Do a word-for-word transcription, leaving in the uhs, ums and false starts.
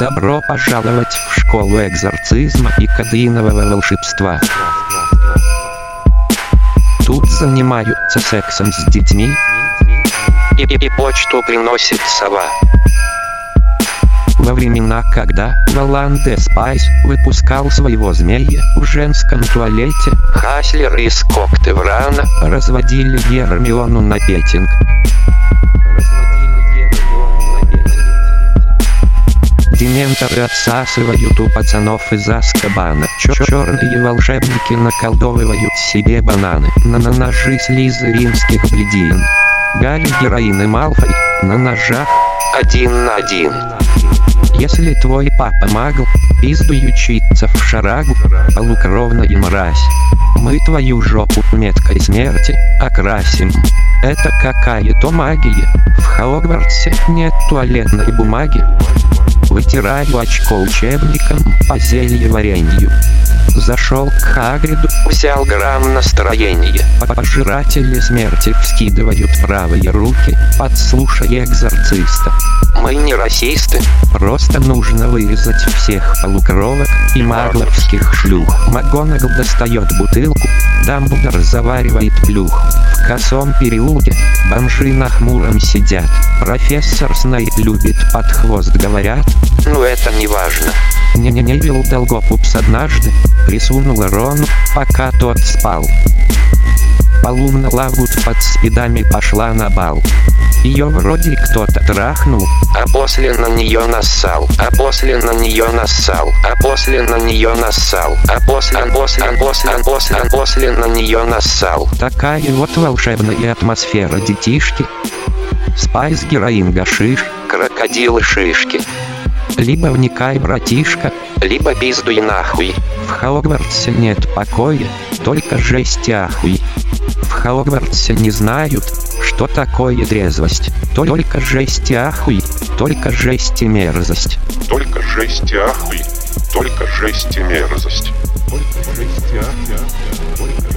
Добро пожаловать в школу экзорцизма и кадеинового волшебства. Тут занимаются сексом с детьми. И, и, и почту приносит сова. Во времена, когда Волан-де Спайс выпускал своего змея в женском туалете, Хаслер из Коктеврана разводили Гермиону на петинг. Дементоры отсасывают у пацанов из Азкабана. Черные волшебники наколдовывают себе бананы. На, на ножи слизеринских бледин. Гарри, Героин и Малфой на ножах один на один. Если твой папа магл, пиздуй учиться в шарагу, полукровная мразь. Мы твою жопу меткой смерти окрасим. Это какая-то магия. В Хогвартсе нет туалетной бумаги. Вытираю очко учебником по зельеваренью. Зашел к Хагриду, взял грамм настроения. Пожиратели смерти вскидывают правые руки, подслушай экзорциста. Мы не расисты. Просто нужно вырезать всех полукровок и магловских шлюх. МакГонагал достает бутылку, Дамблдор заваривает плюх. В косом переулке бомжи на хмуром сидят. Профессор Снейп любит под хвост, говорят. Ну это не важно. Не-не-не, Долгопупс однажды присунула Рону, пока тот спал. Полумна Лагут под спидами пошла на бал. Ее вроде кто-то трахнул, а после на нее нассал, а после на нее нассал, а после на нее нассал, а после, а после, а после, а после, а после на нее нассал. Такая вот волшебная атмосфера, детишки. Спайс, Героин, гашиш, крокодилы, шишки. Либо вникай, братишка, либо пиздуй нахуй. В Хогвартсе нет покоя, только жесть и ахуй. В Хогвартсе не знают, что такое трезвость. Только жесть и ахуй, только жесть и мерзость. Только жесть и ахуй, только жесть и мерзость. Только жесть и ахуй, только